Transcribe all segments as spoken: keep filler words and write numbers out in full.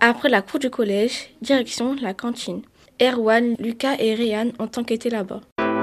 Après la cour du collège, direction la cantine. Erwan, Lucas et Réan ont enquêté là-bas.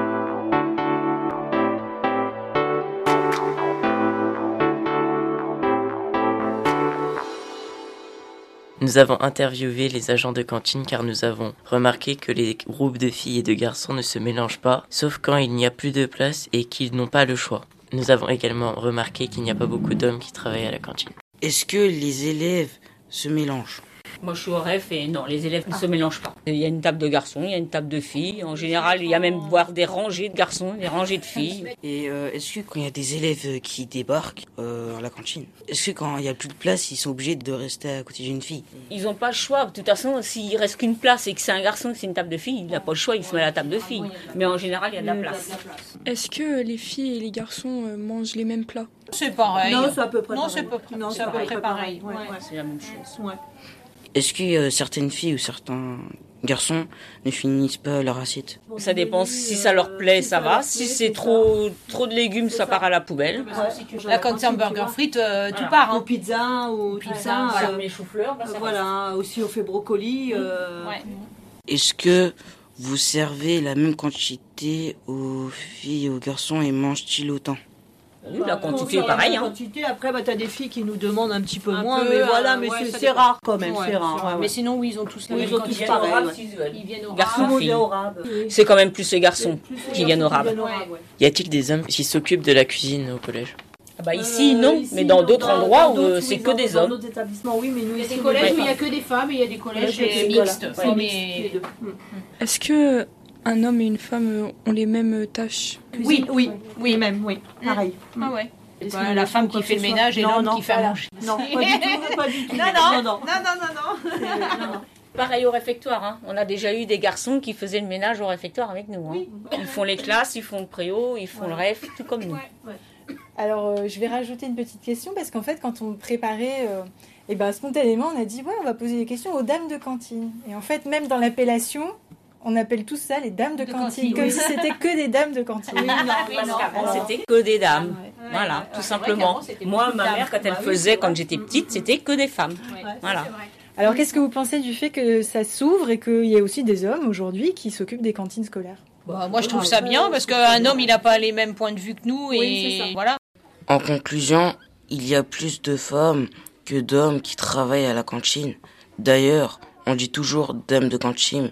Nous avons interviewé les agents de cantine car nous avons remarqué que les groupes de filles et de garçons ne se mélangent pas, sauf quand il n'y a plus de place et qu'ils n'ont pas le choix. Nous avons également remarqué qu'il n'y a pas beaucoup d'hommes qui travaillent à la cantine. Est-ce que les élèves se mélangent ? Moi, je suis au R E F et non, les élèves ne se mélangent pas. Il y a une table de garçons, il y a une table de filles. En général, il y a même voire des rangées de garçons, des rangées de filles. Et euh, est-ce que quand il y a des élèves qui débarquent euh, à la cantine, est-ce que quand il n'y a plus de place, ils sont obligés de rester à côté d'une fille ? Ils n'ont pas le choix. De toute façon, s'il reste qu'une place et que c'est un garçon, que c'est une table de filles, il n'a pas le choix, il se met à la table de filles. Mais en général, il y a de la place. Est-ce que les filles et les garçons mangent les mêmes plats ? C'est pareil. Non, c'est à peu près non, pareil. C'est, peu près, non, c'est à peu près pareil. Ouais, ouais. C'est la même chose. Ouais. Est-ce que euh, certaines filles ou certains garçons ne finissent pas leur assiette ? Ça dépend. Si ça leur plaît, ça va. Si c'est trop trop de légumes, ça part à la poubelle. Là, quand c'est un burger frites, euh, tout part. Ou Hein. pizza, ou tout ça. Voilà, euh, les choux-fleurs. Bah, ça voilà, aussi on fait brocoli. Euh... Ouais. Est-ce que vous servez la même quantité aux filles et aux garçons et mangent-ils autant ? Oui, la quantité est pareille. La Hein. quantité, après, bah, t'as des filles qui nous demandent un petit peu Un moins, peu, mais voilà, euh, mais ouais, c'est, ça c'est dépend. rare quand même, Ouais, c'est rare. c'est Ouais, ouais. Mais sinon, oui, ils ont tous la Oui, même ils ont tous quantité. pareil, Arabe, ouais. s'ils veulent. Ils viennent au Garçons, Tout le monde filles. est au rab. C'est quand même plus les garçons qui viennent au rab. Ouais. Y a-t-il des hommes qui s'occupent de la cuisine au collège ? Ah bah ici, non, Euh, ici, mais dans d'autres dans- endroits dans où d'autres, euh, c'est oui, que dans- des Dans hommes. d'autres établissements, oui, mais nous Il y a ici, des on collèges est où il n'y pas- a que des femmes et il y a des collèges Ouais, c'est- mixtes. voilà, Ouais, mixte, mais... les deux. Mm. Est-ce que un homme et une femme ont les mêmes tâches ? Oui, Oui, oui, même, oui, pareil. Ah ouais. Est-ce Bah, qu'il la nous femme faut quoi qui fait que le ce ménage et soit l'homme Non, qui fait à voilà. manger. Non, pas du tout, pas du tout. Non, non, non, non, non, non. C'est- non, non. Pareil au réfectoire, hein. On a déjà eu des garçons qui faisaient le ménage au réfectoire avec nous. Hein. Ils font les classes, ils font le préau, ils font le ref, tout comme nous. Alors, euh, je vais rajouter une petite question parce qu'en fait, quand on préparait, euh, eh ben, spontanément, on a dit ouais, on va poser des questions aux dames de cantine. Et en fait, même dans l'appellation, on appelle tout ça les dames de, De cantine, cantine, comme oui. si c'était que des dames de cantine. Oui, non, oui, Parce non. qu'avant, c'était que des dames. Ouais. Voilà, Ouais, tout c'est vrai simplement. qu'avant, c'était Moi, beaucoup de ma dames. mère, quand elle Bah oui, faisait, c'est quand vrai. j'étais petite, c'était que des femmes. Ouais, Voilà. c'est vrai. Alors, qu'est-ce que vous pensez du fait que ça s'ouvre et qu'il y ait aussi des hommes aujourd'hui qui s'occupent des cantines scolaires ? Bah, moi, je trouve ça bien parce qu'un homme, il n'a pas les mêmes points de vue que nous. Oui, Et c'est ça. voilà. En conclusion, il y a plus de femmes que d'hommes qui travaillent à la cantine. D'ailleurs, on dit toujours dames de cantine.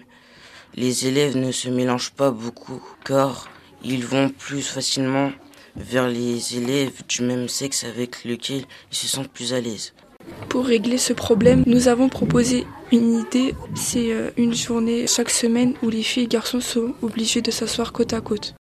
Les élèves ne se mélangent pas beaucoup car ils vont plus facilement vers les élèves du même sexe avec lesquels ils se sentent plus à l'aise. Pour régler ce problème, nous avons proposé une idée, c'est euh, une journée chaque semaine où les filles et garçons sont obligés de s'asseoir côte à côte.